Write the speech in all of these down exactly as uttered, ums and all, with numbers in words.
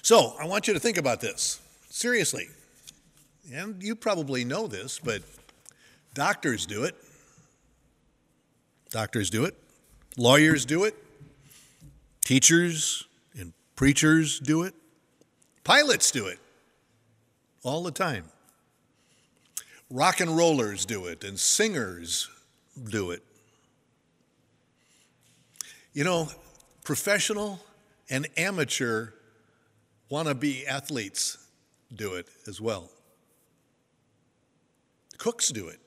So I want you to think about this seriously. And you probably know this, but doctors do it. Doctors do it. Lawyers do it. Teachers and preachers do it. Pilots do it all the time. Rock and rollers do it, and singers do it. You know, professional and amateur wannabe athletes do it as well. Cooks do it.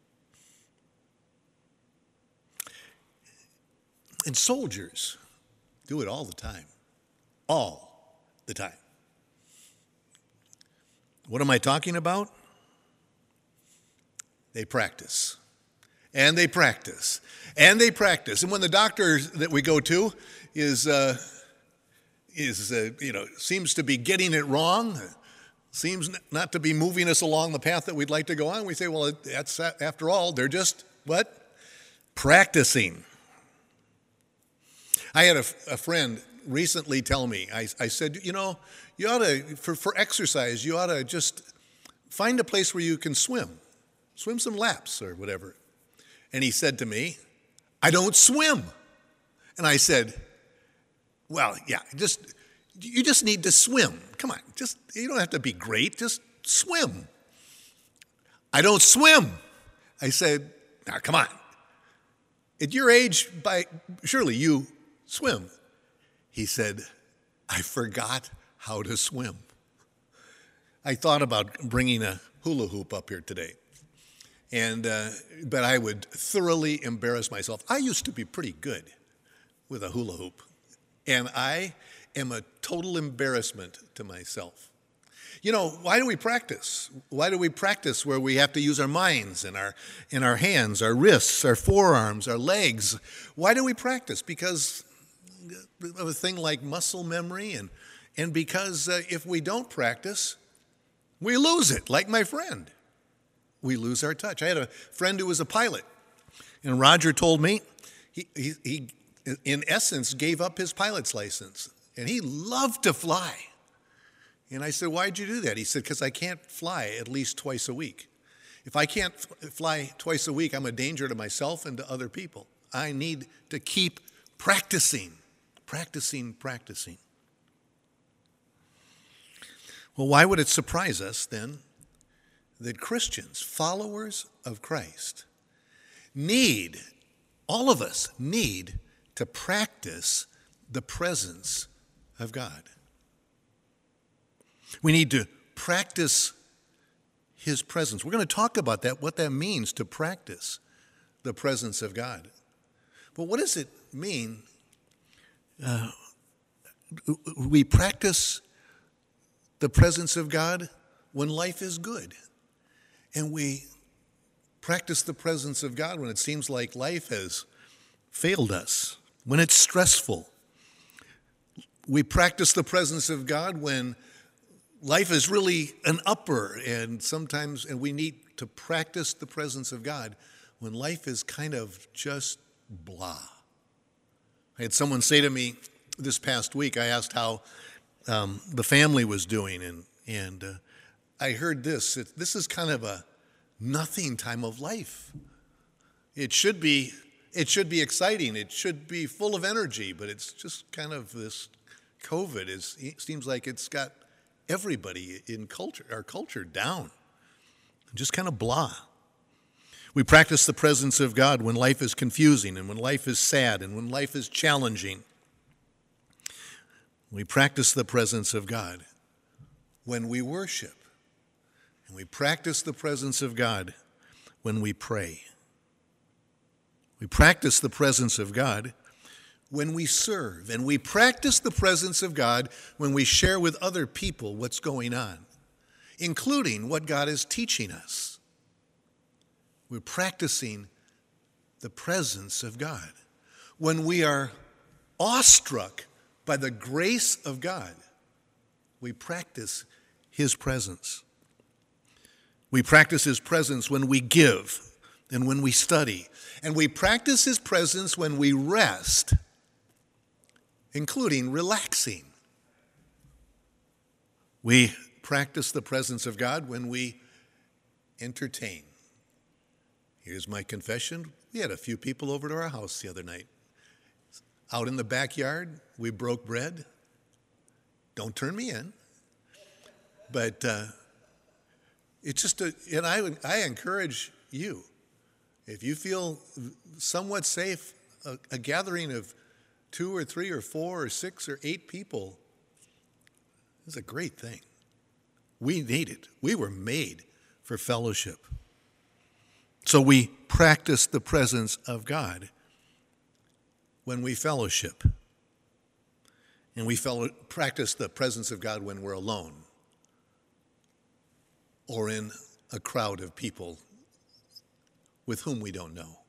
And soldiers do it all the time. All the time. What am I talking about? They practice. And they practice. And they practice. And when the doctor that we go to is, uh, is uh, you know, seems to be getting it wrong, seems not to be moving us along the path that we'd like to go on, we say, well, that's after all, they're just, what? Practicing. I had a, a friend recently tell me, I, I said, you know, you ought to, for, for exercise, you ought to just find a place where you can swim. Swim some laps or whatever. And he said to me, I don't swim. And I said, well, yeah, just you just need to swim. Come on, just you don't have to be great, just swim. I don't swim. I said, now come on. At your age, by surely you swim. He said, I forgot how to swim. I thought about bringing a hula hoop up here today. And uh, but I would thoroughly embarrass myself. I used to be pretty good with a hula hoop, and I am a total embarrassment to myself. You know, why do we practice? Why do we practice where we have to use our minds and our and our hands, our wrists, our forearms, our legs? Why do we practice? Because of a thing like muscle memory, and and because uh, if we don't practice, we lose it, like my friend. We lose our touch. I had a friend who was a pilot, and Roger told me he, he, he, in essence, gave up his pilot's license, and he loved to fly. And I said, why'd you do that? He said, because I can't fly at least twice a week. If I can't f- fly twice a week, I'm a danger to myself and to other people. I need to keep practicing, practicing, practicing. Well, why would it surprise us then that Christians, followers of Christ, need, all of us need to practice the presence of God? We need to practice His presence. We're going to talk about that, what that means to practice the presence of God. But what does it mean? Uh, we practice the presence of God when life is good. And we practice the presence of God when it seems like life has failed us, when it's stressful. We practice the presence of God when life is really an upper, and sometimes and we need to practice the presence of God when life is kind of just blah. I had someone say to me this past week, I asked how um, the family was doing, and, and uh, I heard this. It, this is kind of a nothing time of life. It should be, it should be exciting. It should be full of energy, but it's just kind of this COVID is, it seems like it's got everybody in culture, our culture down. Just kind of blah. We practice the presence of God when life is confusing and when life is sad and when life is challenging. We practice the presence of God when we worship. And we practice the presence of God when we pray. We practice the presence of God when we serve. And we practice the presence of God when we share with other people what's going on, including what God is teaching us. We're practicing the presence of God when we are awestruck by the grace of God. We practice His presence. We practice His presence when we give and when we study. And we practice His presence when we rest, including relaxing. We practice the presence of God when we entertain. Here's my confession. We had a few people over to our house the other night. Out in the backyard, we broke bread. Don't turn me in. But uh, it's just a, and I, I encourage you, if you feel somewhat safe, a, a gathering of two or three or four or six or eight people is a great thing. We need it. We were made for fellowship. So we practice the presence of God when we fellowship. And we fellow, practice the presence of God when we're alone or in a crowd of people with whom we don't know.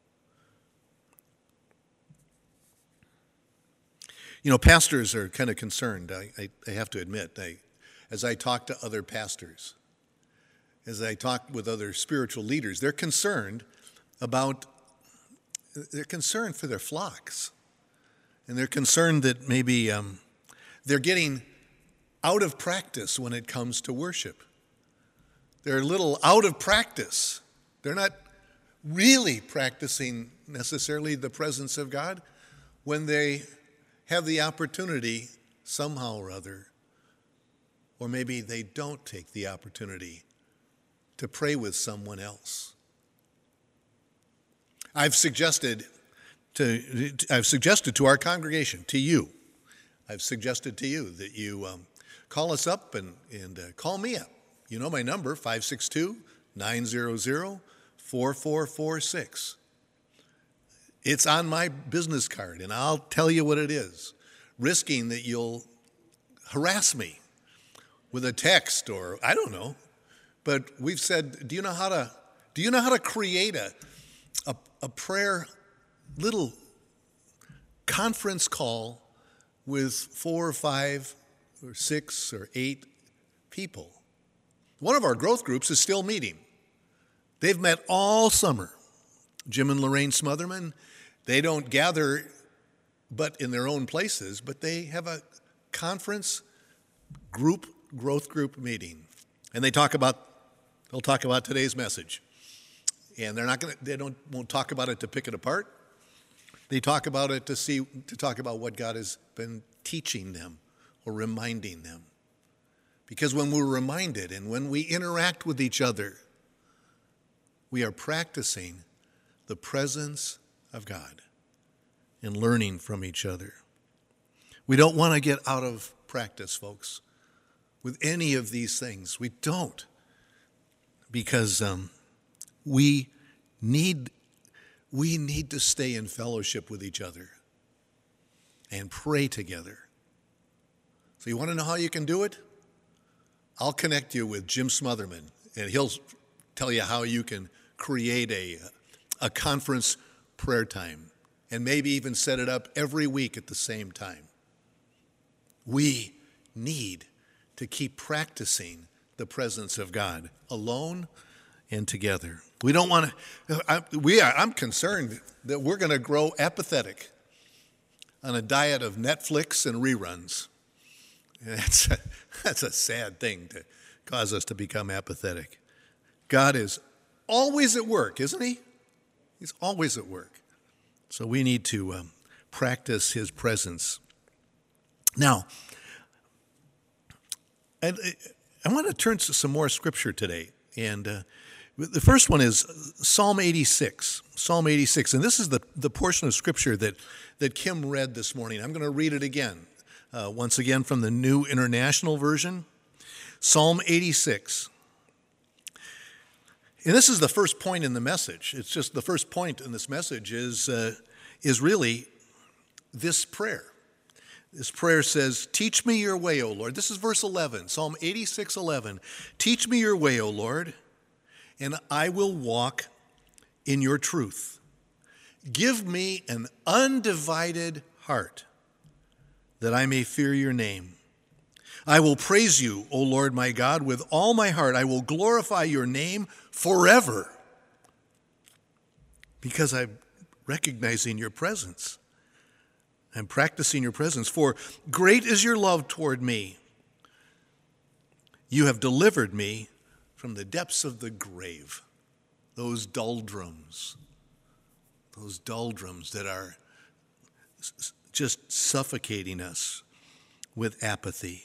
You know, pastors are kind of concerned, I, I, I have to admit. I, as I talk to other pastors, as I talk with other spiritual leaders, they're concerned about, they're concerned for their flocks. And they're concerned that maybe um, they're getting out of practice when it comes to worship. They're a little out of practice. They're not really practicing necessarily the presence of God when they have the opportunity somehow or other, or maybe they don't take the opportunity to pray with someone else. I've suggested to I've suggested to our congregation, to you, I've suggested to you that you um, call us up and, and uh, call me up. You know my number, five six two, nine zero zero, four four four six. It's on my business card, and I'll tell you what it is, risking that you'll harass me with a text or I don't know. But we've said, do you know how to do you know how to create a a, a prayer little conference call with four or five or six or eight people? One of our growth groups is still meeting. They've met all summer. Jim and Lorraine Smotherman, they don't gather but in their own places, but they have a conference group, growth group meeting. And they talk about, they'll talk about today's message. And they're not going to, they don't, won't talk about it to pick it apart. They talk about it to see, to talk about what God has been teaching them or reminding them. Because when we're reminded and when we interact with each other, we are practicing the presence of God and learning from each other. We don't want to get out of practice, folks, with any of these things. We don't, because um, we need we need to stay in fellowship with each other and pray together. So you want to know how you can do it? I'll connect you with Jim Smotherman, and he'll tell you how you can create a, a conference prayer time and maybe even set it up every week at the same time. We need to keep practicing the presence of God alone and together. We don't want to, I, we are, I'm concerned that we're going to grow apathetic on a diet of Netflix and reruns. That's a, that's a sad thing to cause us to become apathetic. God is always at work, isn't he? He's always at work. So we need to um, practice his presence. Now, I, I want to turn to some more scripture today. And uh, the first one is Psalm eighty-six. Psalm eighty-six. And this is the, the portion of scripture that, that Kim read this morning. I'm going to read it again. Uh, once again from the New International Version. Psalm eighty-six. And this is the first point in the message. It's just the first point in this message is, uh, is really this prayer. This prayer says, teach me your way, O Lord. This is verse eleven, Psalm eighty-six, eleven. Teach me your way, O Lord, and I will walk in your truth. Give me an undivided heart that I may fear your name. I will praise you, O Lord my God, with all my heart. I will glorify your name forever because I'm recognizing your presence. I'm practicing your presence. For great is your love toward me. You have delivered me from the depths of the grave, those doldrums, those doldrums that are just suffocating us with apathy.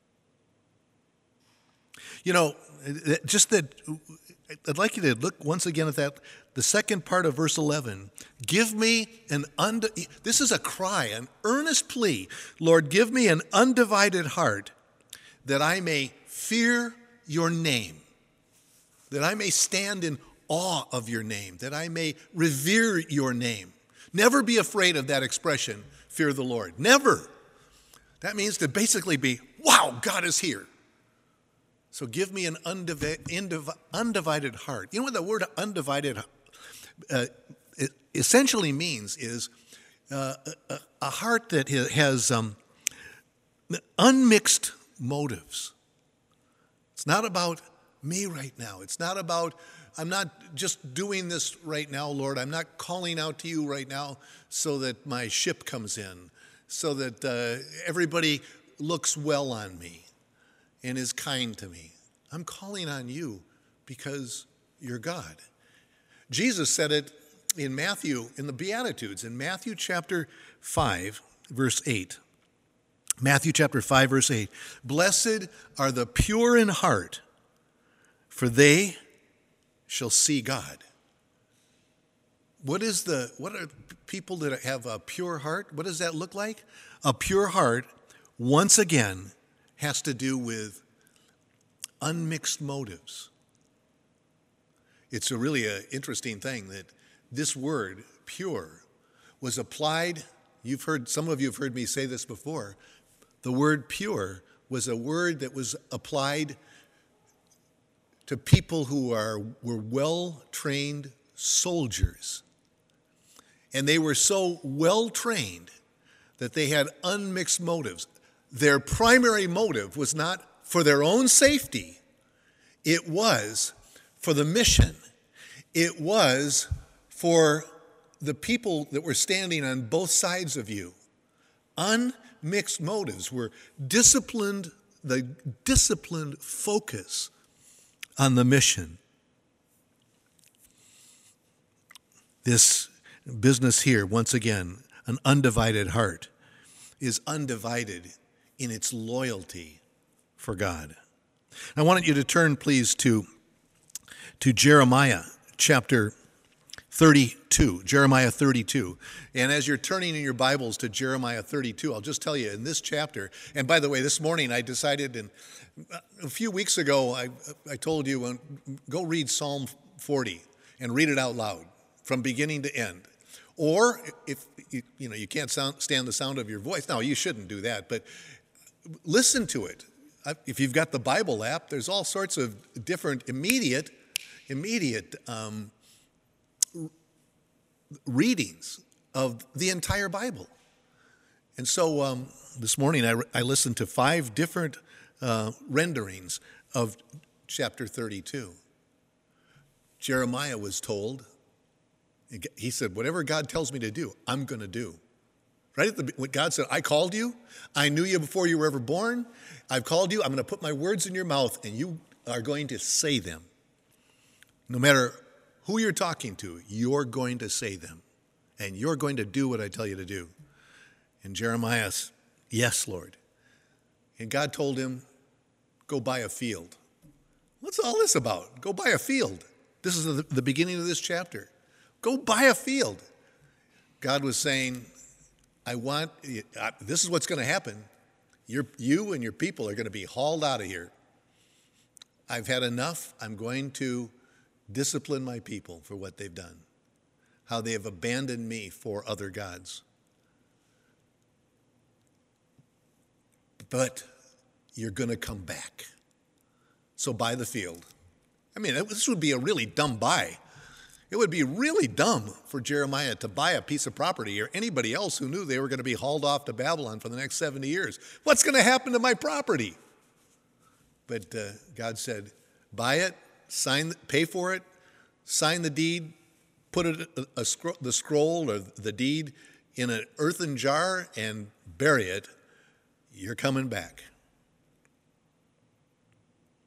You know, just that, I'd like you to look once again at that, the second part of verse eleven. Give me an, und- this is a cry, an earnest plea. Lord, give me an undivided heart that I may fear your name, that I may stand in awe of your name, that I may revere your name. Never be afraid of that expression, fear the Lord. Never. That means to basically be, wow, God is here. So give me an undivi- undivided heart. You know what the word undivided uh, it essentially means is uh, a, a heart that has um, unmixed motives. It's not about me right now. It's not about, I'm not just doing this right now, Lord. I'm not calling out to you right now so that my ship comes in, so that uh, everybody looks well on me and is kind to me. I'm calling on you because you're God. Jesus said it in Matthew, in the Beatitudes, in Matthew chapter five, verse eight. Matthew chapter five, verse eight. Blessed are the pure in heart, for they shall see God. What is the, what are people that have a pure heart? What does that look like? A pure heart, once again, has to do with unmixed motives. It's a really a interesting thing that this word, pure, was applied, you've heard, some of you have heard me say this before, the word pure was a word that was applied to people who are were well-trained soldiers. And they were so well-trained that they had unmixed motives. Their primary motive was not for their own safety. It was for the mission. It was for the people that were standing on both sides of you. Unmixed motives were disciplined, the disciplined focus on the mission. This business here, once again, an undivided heart, is undivided in its loyalty for God. I wanted you to turn, please, to, to Jeremiah chapter thirty-two. Jeremiah thirty-two. And as you're turning in your Bibles to Jeremiah thirty-two, I'll just tell you in this chapter, and by the way, this morning I decided, and a few weeks ago I, I told you, go read Psalm forty and read it out loud from beginning to end. Or if you know you can't sound, stand the sound of your voice, no, you shouldn't do that, but listen to it. If you've got the Bible app, there's all sorts of different immediate, immediate um, readings of the entire Bible. And so um, this morning I, I listened to five different uh, renderings of chapter thirty-two. Jeremiah was told, he said, whatever God tells me to do, I'm going to do. Right at the, when God said, I called you, I knew you before you were ever born, I've called you, I'm going to put my words in your mouth, and you are going to say them. No matter who you're talking to, you're going to say them, and you're going to do what I tell you to do. And Jeremiah, yes, Lord. And God told him, go buy a field. What's all this about? Go buy a field. This is the, the beginning of this chapter. Go buy a field. God was saying, I want, this is what's going to happen. You're, you and your people are going to be hauled out of here. I've had enough. I'm going to discipline my people for what they've done, how they have abandoned me for other gods. But you're going to come back. So buy the field. I mean, this would be a really dumb buy. It would be really dumb for Jeremiah to buy a piece of property or anybody else who knew they were going to be hauled off to Babylon for the next seventy years. What's going to happen to my property? But uh, God said, buy it, sign, pay for it, sign the deed, put it, a, a, a, the scroll or the deed in an earthen jar and bury it. You're coming back.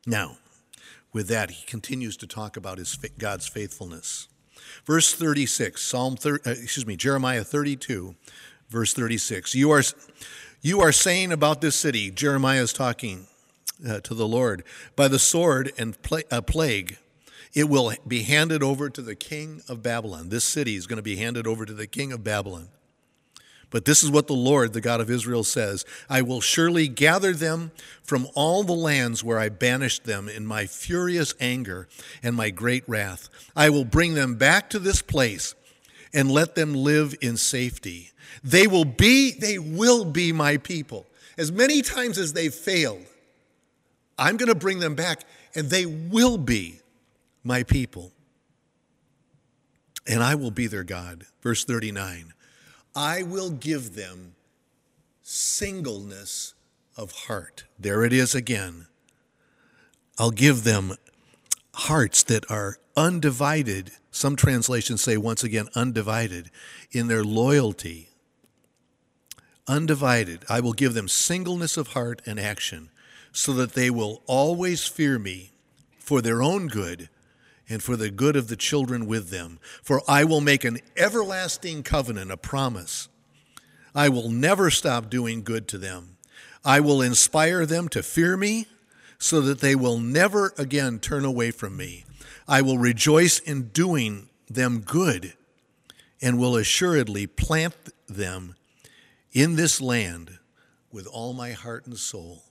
Now, with that, he continues to talk about his God's faithfulness. Verse thirty-six, Psalm thirty, uh, excuse me, Jeremiah thirty-two, verse thirty-six. You are, you are saying about this city, Jeremiah is talking uh, to the Lord, by the sword and pla- uh, plague, it will be handed over to the king of Babylon. This city is going to be handed over to the king of Babylon. But this is what the Lord, the God of Israel, says: I will surely gather them from all the lands where I banished them in my furious anger and my great wrath. I will bring them back to this place and let them live in safety. They will be, they will be my people. As many times as they've failed, I'm going to bring them back, and they will be my people. And I will be their God. Verse thirty-nine. I will give them singleness of heart. There it is again. I'll give them hearts that are undivided. Some translations say, once again, undivided in their loyalty. Undivided. I will give them singleness of heart and action, so that they will always fear me for their own good and for the good of the children with them. For I will make an everlasting covenant, a promise. I will never stop doing good to them. I will inspire them to fear me, so that they will never again turn away from me. I will rejoice in doing them good, and will assuredly plant them in this land with all my heart and soul.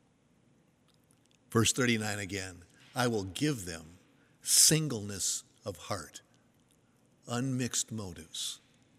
Verse thirty-nine again. I will give them singleness of heart, unmixed motives.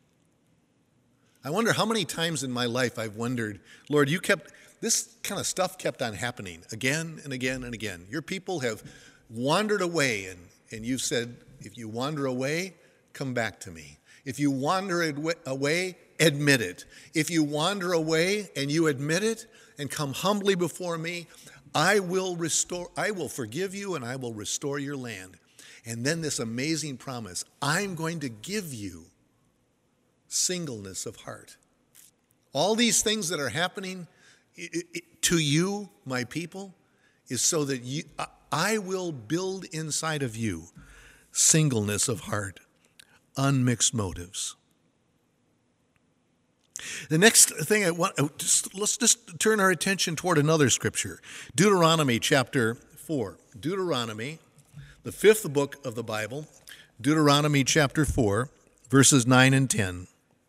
I wonder how many times in my life I've wondered, Lord, you kept, this kind of stuff kept on happening again and again and again. Your people have wandered away, and, and you've said, if you wander away, come back to me. If you wander away, admit it. If you wander away and you admit it and come humbly before me, I will restore, I will forgive you, and I will restore your land. And then this amazing promise, I'm going to give you singleness of heart. All these things that are happening to you, my people, is so that you, I will build inside of you singleness of heart, unmixed motives. The next thing I want, just, let's just turn our attention toward another scripture. Deuteronomy chapter four. Deuteronomy, the fifth book of the Bible. Deuteronomy chapter four, verses nine and ten.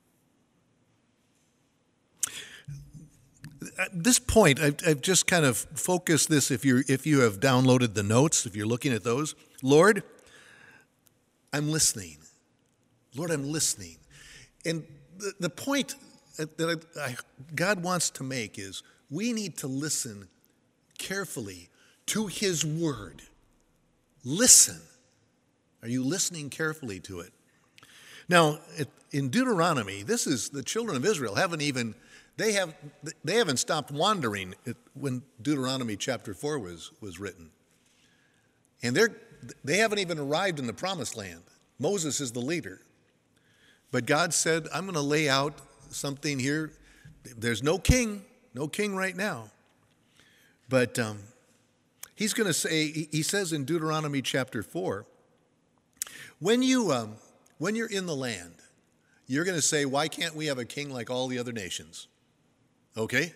At this point, I've, I've just kind of focused this, if, you're, if you have downloaded the notes, if you're looking at those. Lord, I'm listening. Lord, I'm listening. And the, the point that I, I, God wants to make is we need to listen carefully to his word. Listen. Are you listening carefully to it? Now, it, in Deuteronomy, this is the children of Israel haven't even, they, have, they haven't stopped wandering when Deuteronomy chapter four was, was written. And they're, they haven't even arrived in the promised land. Moses is the leader. But God said, I'm going to lay out something here. There's no king, no king right now. But um, he's going to say, he says in Deuteronomy chapter four, when, you, um, when you're in the land, you're going to say, why can't we have a king like all the other nations? Okay?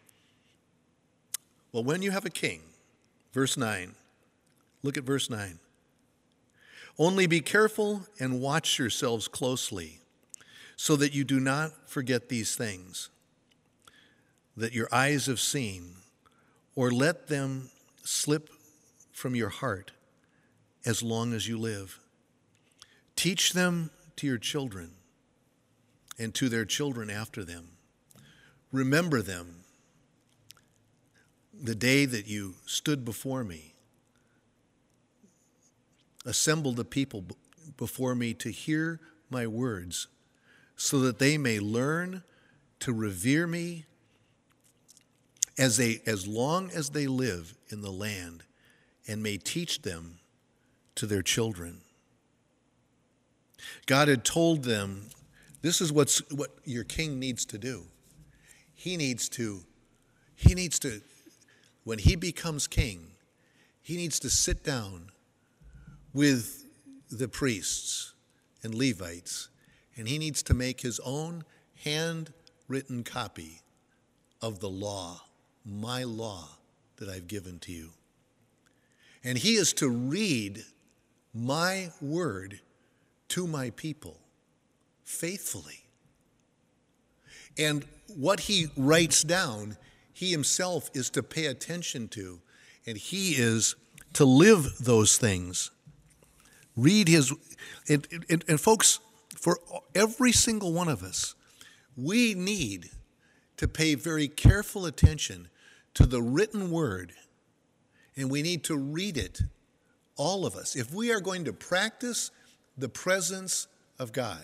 Well, when you have a king, verse nine, look at verse nine. Only be careful and watch yourselves closely, so that you do not forget these things that your eyes have seen, or let them slip from your heart as long as you live. Teach them to your children and to their children after them. Remember them, the day that you stood before me, assembled the people before me to hear my words, so that they may learn to revere me as they, as long as they live in the land, and may teach them to their children. God had told them, this is what's, what your king needs to do. He needs to, he needs to, when he becomes king, he needs to sit down with the priests and Levites, and he needs to make his own handwritten copy of the law, my law that I've given to you. And he is to read my word to my people faithfully. And what he writes down, he himself is to pay attention to, and he is to live those things. Read his, and, and, and folks, for every single one of us, we need to pay very careful attention to the written word, and we need to read it, all of us, if we are going to practice the presence of God,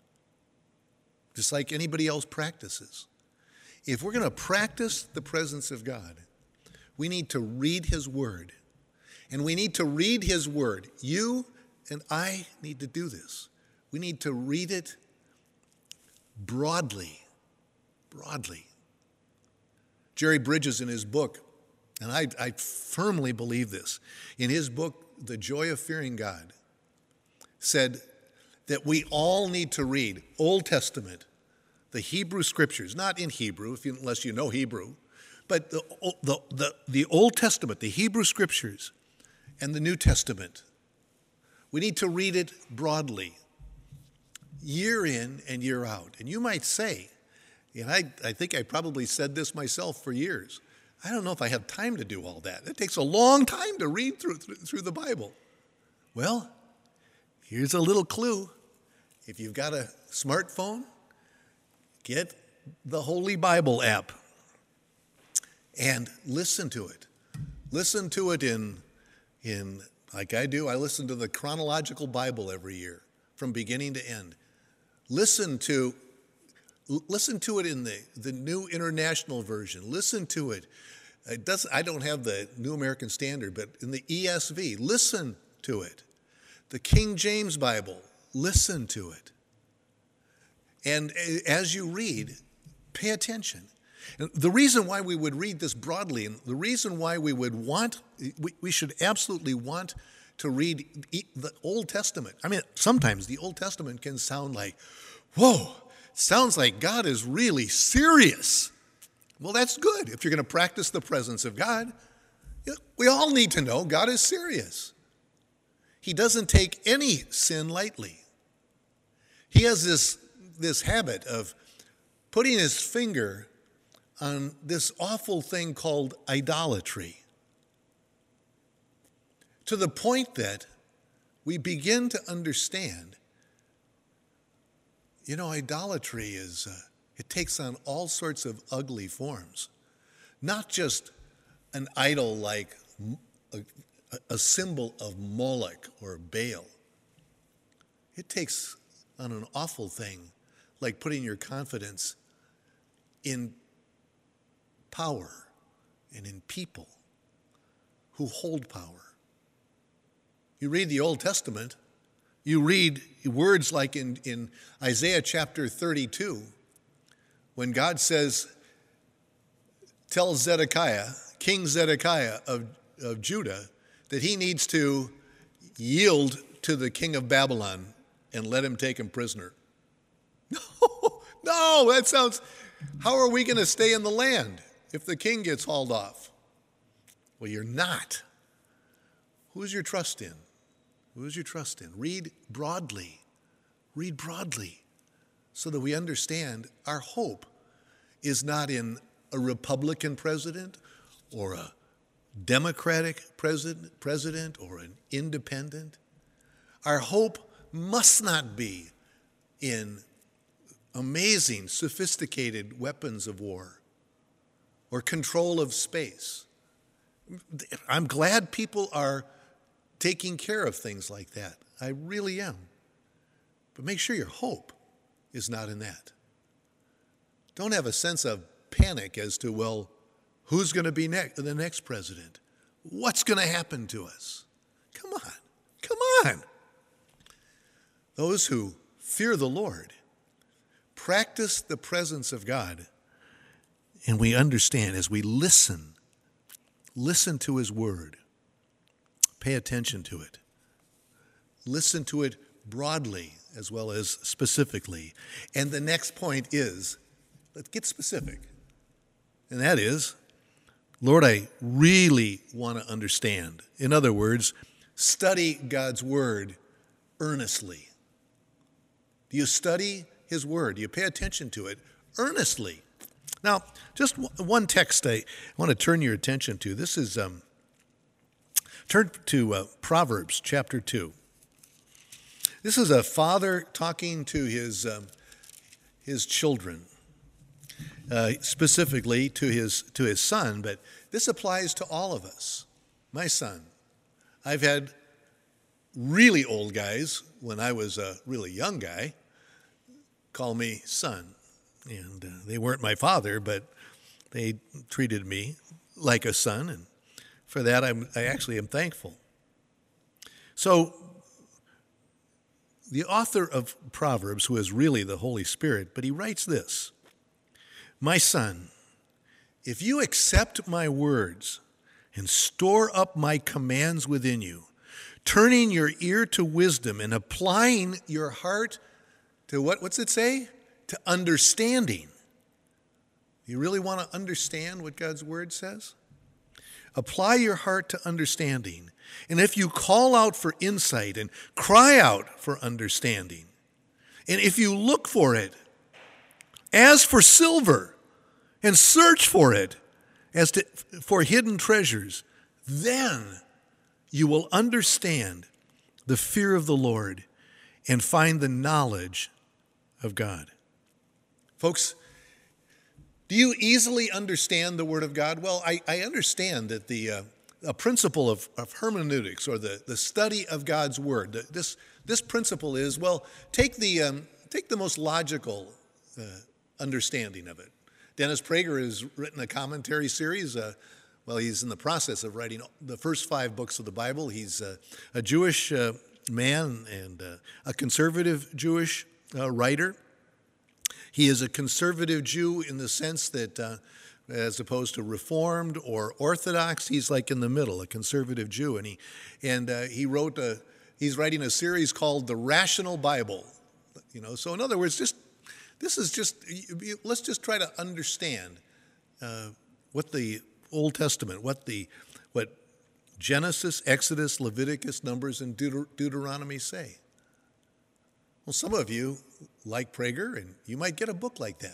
just like anybody else practices. If we're going to practice the presence of God, we need to read his word. And we need to read his word. You and I need to do this. We need to read it broadly, broadly. Jerry Bridges in his book, and I, I firmly believe this, in his book, The Joy of Fearing God, said that we all need to read Old Testament, the Hebrew Scriptures, not in Hebrew, if you, unless you know Hebrew, but the, the, the, the Old Testament, the Hebrew Scriptures, and the New Testament. We need to read it broadly, year in and year out. And you might say, and I, I think I probably said this myself for years, I don't know if I have time to do all that. It takes a long time to read through, through, through the Bible. Well, here's a little clue. If you've got a smartphone, get the Holy Bible app and listen to it. Listen to it in, in, like I do, I listen to the chronological Bible every year from beginning to end. Listen to, listen to it in the, the New International Version. Listen to it. It doesn't, I don't have the New American Standard, but in the E S V, listen to it. The King James Bible, listen to it. And as you read, pay attention. And the reason why we would read this broadly, and the reason why we would want, we, we should absolutely want to read the Old Testament. I mean, sometimes the Old Testament can sound like, whoa, sounds like God is really serious. Well, that's good if you're going to practice the presence of God. We all need to know God is serious. He doesn't take any sin lightly. He has this, this habit of putting his finger on this awful thing called idolatry, to the point that we begin to understand, you know, idolatry is, uh, it takes on all sorts of ugly forms. Not just an idol like a, a symbol of Moloch or Baal. It takes on an awful thing like putting your confidence in power and in people who hold power. You read the Old Testament, you read words like in, in Isaiah chapter thirty-two, when God says, tell Zedekiah, King Zedekiah of, of Judah, that he needs to yield to the king of Babylon and let him take him prisoner. No, no, that sounds, how are we going to stay in the land if the king gets hauled off? Well, you're not. Who's your trust in? Who's your trust in? Read broadly. Read broadly so that we understand our hope is not in a Republican president or a Democratic president, president or an independent. Our hope must not be in amazing, sophisticated weapons of war or control of space. I'm glad people are taking care of things like that. I really am. But make sure your hope is not in that. Don't have a sense of panic as to, well, who's going to be ne- the next president? What's going to happen to us? Come on. Come on. Those who fear the Lord practice the presence of God, and we understand as we listen, listen to his word. pay attention to it. Listen to it broadly as well as specifically. And the next point is, let's get specific. And that is, Lord, I really want to understand. In other words, study God's word earnestly. Do you study his word? Do you pay attention to it earnestly? Now, just one text I want to turn your attention to. This is, um, turn to uh, Proverbs chapter two. This is a father talking to his, um, his children, uh, specifically to his, to his son, but this applies to all of us. My son, I've had really old guys, when I was a really young guy, call me son. And uh, they weren't my father, but they treated me like a son, and for that I'm, I actually am thankful. So the author of Proverbs, who is really the Holy Spirit, but he writes this: "My son, if you accept my words and store up my commands within you, turning your ear to wisdom and applying your heart to what, what's it say? To understanding." You really want to understand what God's word says? Apply your heart to understanding. And if you call out for insight and cry out for understanding, and if you look for it as for silver and search for it as to, for hidden treasures, then you will understand the fear of the Lord and find the knowledge of God. Folks, do you easily understand the Word of God? Well, I, I understand that the uh, a principle of, of hermeneutics, or the, the study of God's Word, this, this principle is, well, take the, um, take the most logical uh, understanding of it. Dennis Prager has written a commentary series. Uh, well, he's in the process of writing the first five books of the Bible. He's uh, a Jewish uh, man and uh, a conservative Jewish uh, writer. He is a conservative Jew in the sense that, uh, as opposed to Reformed or Orthodox, he's like in the middle, a conservative Jew. And he and uh, he wrote a, he's writing a series called The Rational Bible. You know, so in other words, just this is just let's just try to understand uh, what the Old Testament, what the what Genesis, Exodus, Leviticus, Numbers, and Deuter- Deuteronomy say. Well, some of you like Prager, and you might get a book like that.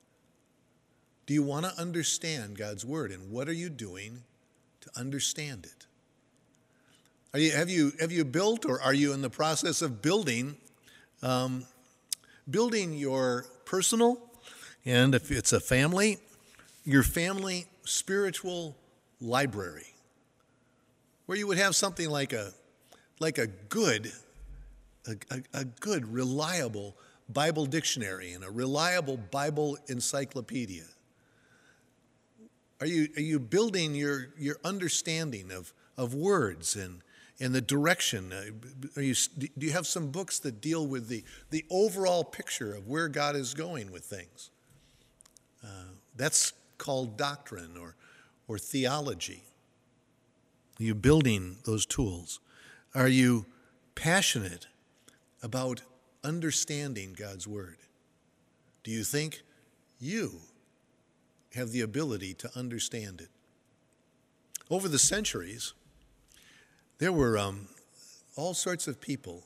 Do you want to understand God's Word, and what are you doing to understand it? Are you, have you have you built, or are you in the process of building, um, building your personal, and if it's a family, your family spiritual library, where you would have something like a like a good, a, a, a good, reliable Bible dictionary and a reliable Bible encyclopedia? Are you are you building your your understanding of of words and and the direction? Uh, are you do you have some books that deal with the the overall picture of where God is going with things? Uh, that's called doctrine or or theology. Are you building those tools? Are you passionate about understanding God's Word? Do you think you have the ability to understand it? Over the centuries, there were um, all sorts of people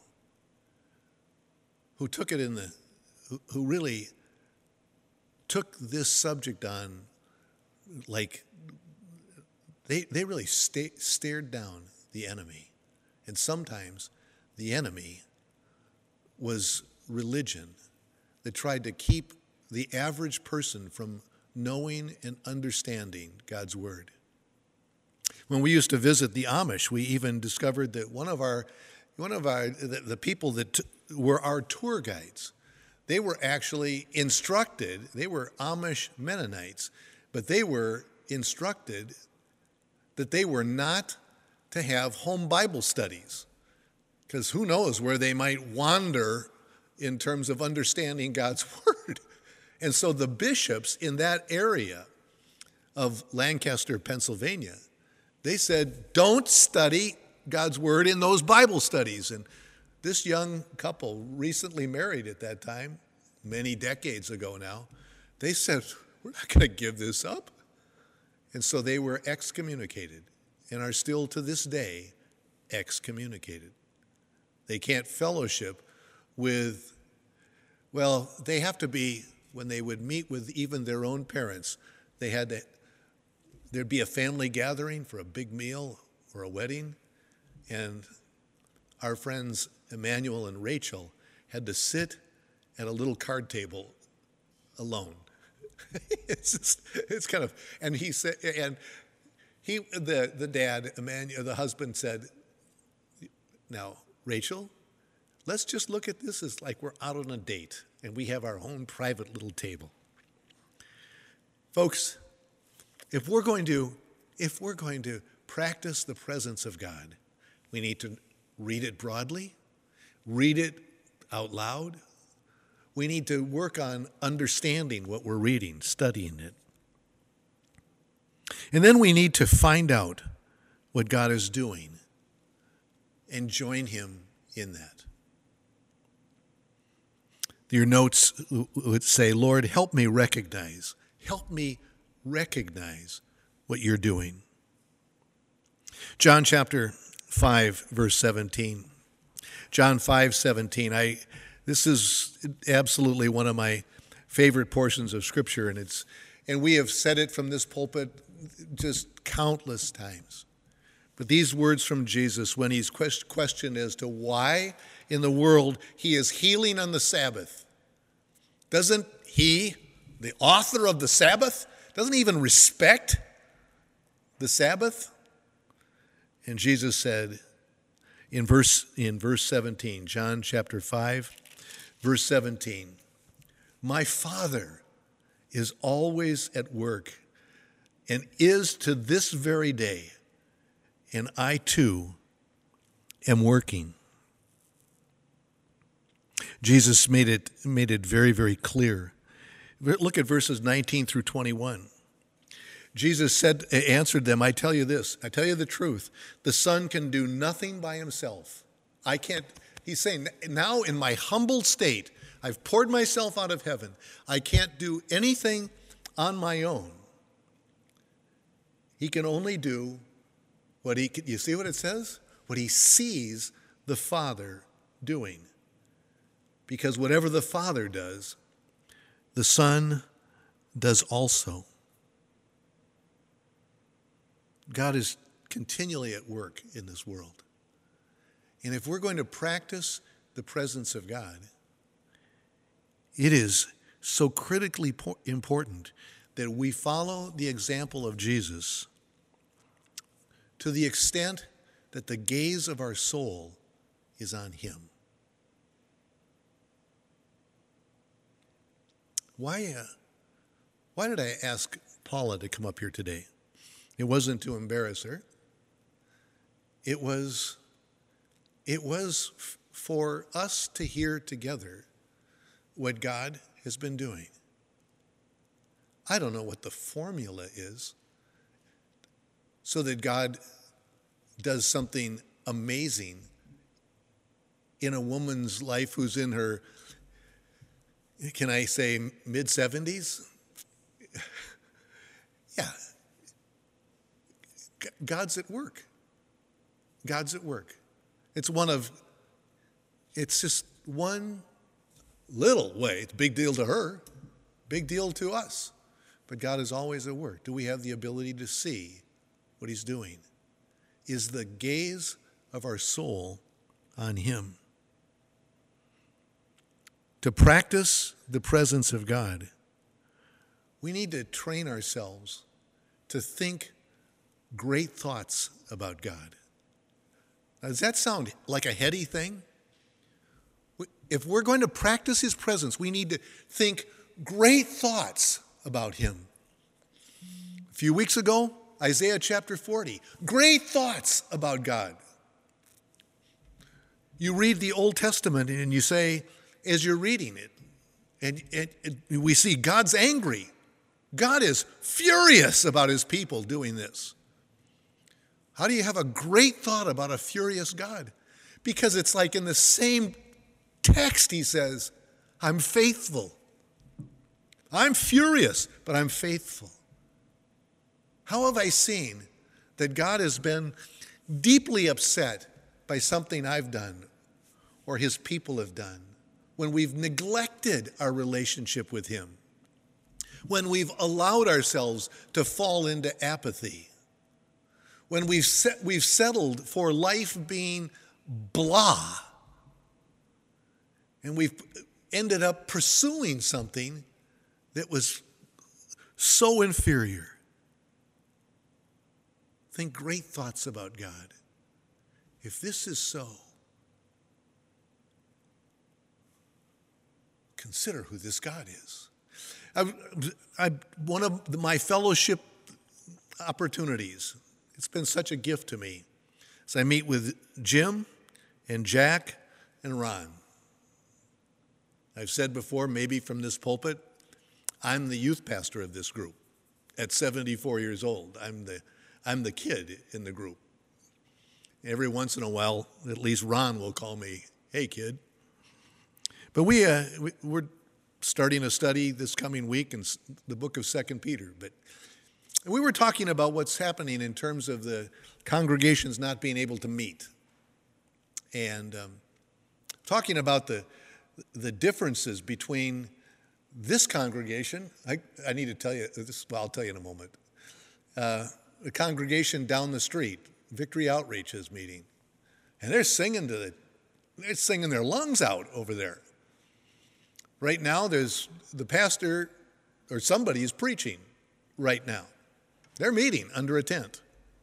who took it in the, who, who really took this subject on, like, they, they really sta- stared down the enemy. And sometimes the enemy was religion that tried to keep the average person from knowing and understanding God's Word. When we used to visit the Amish, we even discovered that one of our, one of our, the, the people that t- were our tour guides, they were actually instructed, they were Amish Mennonites, but they were instructed that they were not to have home Bible studies, because who knows where they might wander in terms of understanding God's Word. And so the bishops in that area of Lancaster, Pennsylvania, they said, don't study God's word in those Bible studies. And this young couple, recently married at that time, many decades ago now, they said, we're not going to give this up. And so they were excommunicated and are still to this day excommunicated. They can't fellowship with, well, they have to be, when they would meet with even their own parents, they had to, there'd be a family gathering for a big meal or a wedding, and our friends Emmanuel and Rachel had to sit at a little card table alone. it's just, it's kind of, and he said, and he, the the dad, Emmanuel, the husband said, now, Rachel, let's just look at this as like we're out on a date and we have our own private little table. Folks, if we're going to, if we're going to practice the presence of God, we need to read it broadly, read it out loud. We need to work on understanding what we're reading, studying it. And then we need to find out what God is doing and join him in that. Your notes would say, Lord, help me recognize, help me recognize what you're doing. John chapter five, verse seventeen. John five, seventeen. I, this is absolutely one of my favorite portions of Scripture, and it's, and we have said it from this pulpit just countless times. But these words from Jesus, when he's questioned as to why in the world he is healing on the Sabbath, doesn't he, the author of the Sabbath, doesn't even respect the Sabbath? And Jesus said in verse, in verse seventeen, John chapter five, verse seventeen, my Father is always at work and is to this very day, and I too am working. Jesus made it, made it very, very clear. Look at verses nineteen through twenty-one. Jesus said, answered them, I tell you this, I tell you the truth, the Son can do nothing by himself. I can't, he's saying, now in my humble state, I've poured myself out of heaven. I can't do anything on my own. He can only do what he, you see what it says? What he sees the Father doing. Because whatever the Father does, the Son does also. God is continually at work in this world. And if we're going to practice the presence of God, it is so critically important that we follow the example of Jesus to the extent that the gaze of our soul is on him. Why, uh, why did I ask Paula to come up here today? It wasn't to embarrass her. It was, it was f- for us to hear together what God has been doing. I don't know what the formula is so that God does something amazing in a woman's life who's in her, can I say, mid-seventies? Yeah. God's at work. God's at work. It's one of, it's just one little way. It's a big deal to her, big deal to us. But God is always at work. Do we have the ability to see what he's doing? Is the gaze of our soul on him? To practice the presence of God, we need to train ourselves to think great thoughts about God. Now, does that sound like a heady thing? If we're going to practice his presence, we need to think great thoughts about him. A few weeks ago, Isaiah chapter forty, great thoughts about God. You read the Old Testament and you say, as you're reading it, and, and, and we see God's angry. God is furious about his people doing this. How do you have a great thought about a furious God? Because it's like in the same text he says, I'm faithful. I'm furious, but I'm faithful. How have I seen that God has been deeply upset by something I've done or his people have done when we've neglected our relationship with him, when we've allowed ourselves to fall into apathy, when we've set, we've settled for life being blah, and we've ended up pursuing something that was so inferior. Think great thoughts about God. If this is so, consider who this God is. I, I, one of my fellowship opportunities, it's been such a gift to me, as I meet with Jim and Jack and Ron. I've said before, maybe from this pulpit, I'm the youth pastor of this group. At seventy-four years old, I'm the, I'm the kid in the group. Every once in a while, at least Ron will call me, hey, kid. But we, uh, we, we're starting a study this coming week in the book of Second Peter. But we were talking about what's happening in terms of the congregations not being able to meet. And um, talking about the, the differences between this congregation, I, I need to tell you, this, well, I'll tell you in a moment. Uh, the congregation down the street, Victory Outreach is meeting. And they're singing to the, they're singing their lungs out over there. Right now, there's the pastor or somebody is preaching right now. They're meeting under a tent.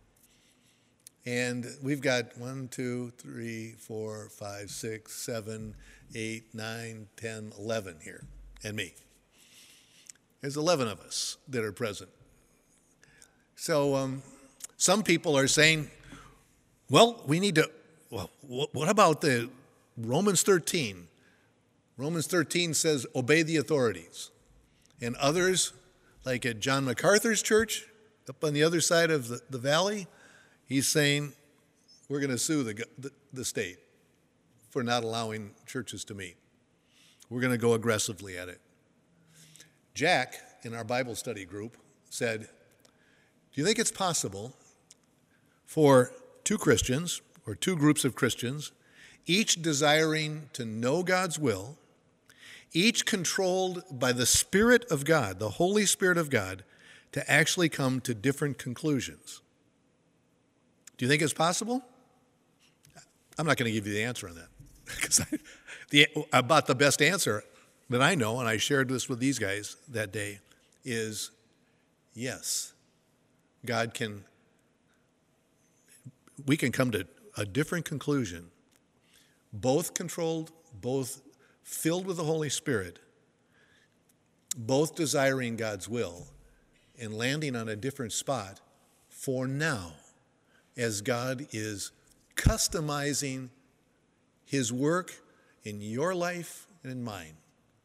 And we've got one, two, three, four, five, six, seven, eight, nine, ten, eleven here, and me. There's eleven of us that are present. So um, some people are saying, well, we need to, well, what about the Romans thirteen? Romans thirteen says, obey the authorities. And others, like at John MacArthur's church, up on the other side of the, the valley, he's saying, we're going to sue the, the, the state for not allowing churches to meet. We're going to go aggressively at it. Jack, in our Bible study group, said, do you think it's possible for two Christians, or two groups of Christians, each desiring to know God's will, each controlled by the Spirit of God, the Holy Spirit of God, to actually come to different conclusions? Do you think it's possible? I'm not going to give you the answer on that. Because I, the, about the best answer that I know, and I shared this with these guys that day, is yes. God can, we can come to a different conclusion, both controlled, both filled with the Holy Spirit, both desiring God's will, and landing on a different spot for now, as God is customizing his work in your life and in mine.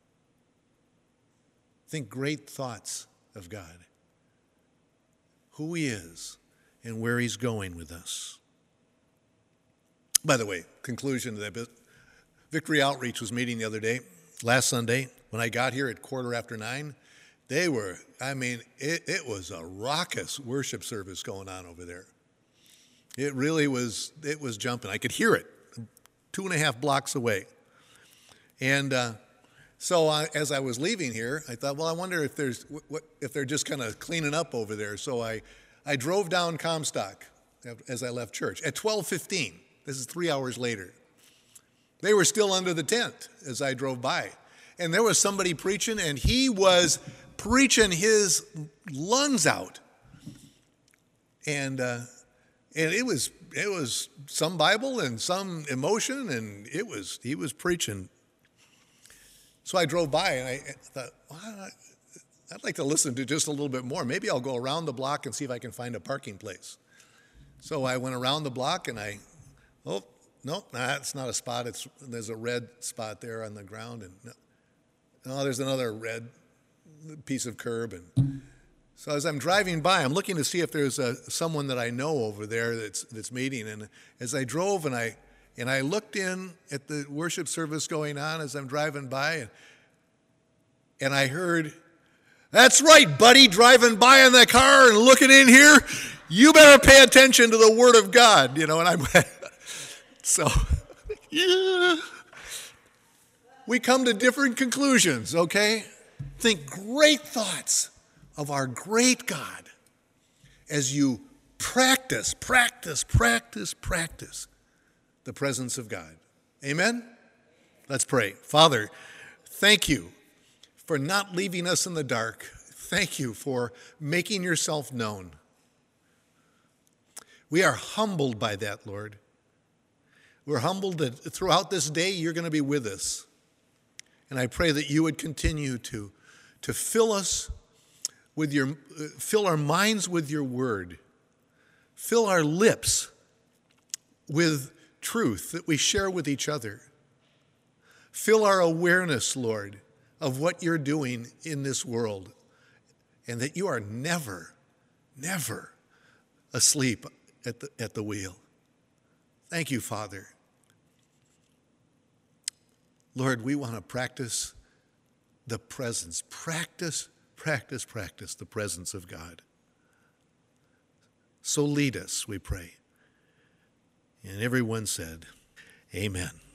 Think great thoughts of God, who he is, and where he's going with us. By the way, conclusion to that bit, Victory Outreach was meeting the other day, last Sunday. When I got here at quarter after nine, they were, I mean, it, it was a raucous worship service going on over there. It really was, it was jumping. I could hear it two and a half blocks away. And uh, so I, as I was leaving here, I thought, well, I wonder if there's what, if they're just kind of cleaning up over there. So I, I drove down Comstock as I left church at twelve fifteen. This is three hours later. They were still under the tent as I drove by. And there was somebody preaching, and he was preaching his lungs out. And uh, and it was it was some Bible and some emotion, and it was he was preaching. So I drove by, and I thought, well, I'd like to listen to just a little bit more. Maybe I'll go around the block and see if I can find a parking place. So I went around the block, and I, oh, no, that's not a spot. It's there's a red spot there on the ground, and no, no there's another red piece of curb. And So as I'm driving by, I'm looking to see if there's a, someone that I know over there that's that's meeting. And as I drove and I and I looked in at the worship service going on as I'm driving by, and, and I heard, "That's right, buddy, driving by in that car and looking in here. You better pay attention to the Word of God." You know, and I'm so yeah. We come to different conclusions, okay? Think great thoughts of our great God as you practice, practice, practice, practice the presence of God. Amen? Let's pray. Father, thank you for not leaving us in the dark. Thank you for making yourself known. We are humbled by that, Lord. We're humbled that throughout this day you're going to be with us. And I pray that you would continue to, to fill us with your, fill our minds with your word. Fill our lips with truth that we share with each other. Fill our awareness, Lord, of what you're doing in this world, and that you are never, never asleep at the, at the wheel. Thank you, Father. Lord, we want to practice the presence. Practice, practice, practice the presence of God. So lead us, we pray. And everyone said, amen.